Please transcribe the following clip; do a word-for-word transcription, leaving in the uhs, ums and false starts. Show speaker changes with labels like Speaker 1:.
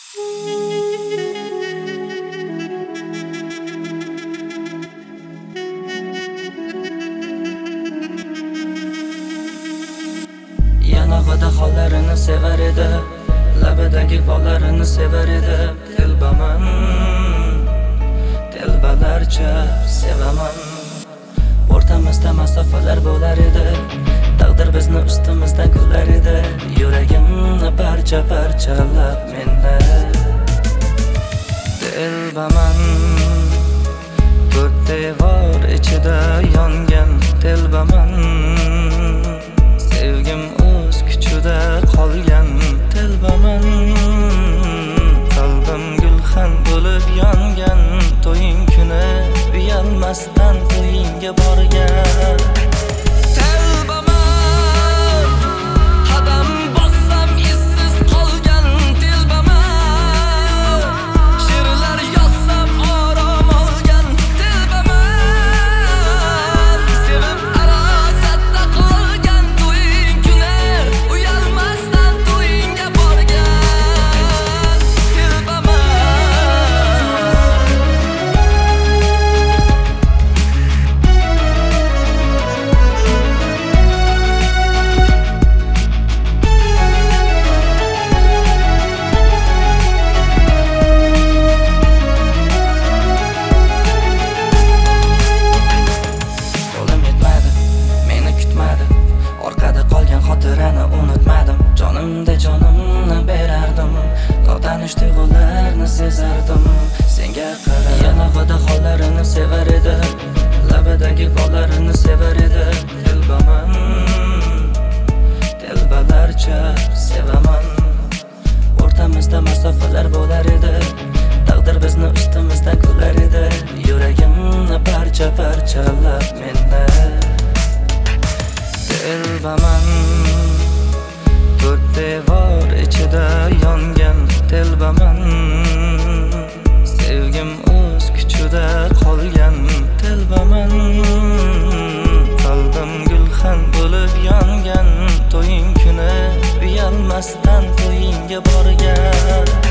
Speaker 1: Yanog'ida xollarini sevar edi, labidagi qollarini sevar edi. Telbaman, telbalarcha sevaman. O'rtamizda masofalar bo'lar edi, taqdir bizni ustimizda kullar edi. Yuragimni parcha parchalab menda telbaman. To'rt devor ichida yongan telbaman. Sevgim o'z kuchida qolgan telbaman. Qalbim gulxan bo'lib yongan, to'ying kuni uyalmasdan to'yingga borgan telbaman. Qadam bossam izsiz qolgan telbaman. She'rlar yozsam orom olgan telbaman. Sevib arosatda qolgan, to'ying kuni uyalmasdan to'yingga borgan telbaman. Qo'lim yetmadi, meni kutmadi, orqada qolgan xotirani unutmadim. Jonimda jonimni berardim, notanish tuyg'ularni sezardim. Senga qarab yanog'ida xollarini sevar edi, labidagi qollarini sevar edi. Telbaman, telbalarcha sevaman. O'rtamizda masofalar bo'lar edi, taqdir bizni ustimizda kullar edi. Yuragimni parcha parchalab menda telbaman. To'rt devor ichida yongan telbaman. Sevgim o'z kuchida qolgan telbaman. Qalbim gulxan bo'lib yongan, to'ying kuni uyalmasdan to'yingga borgan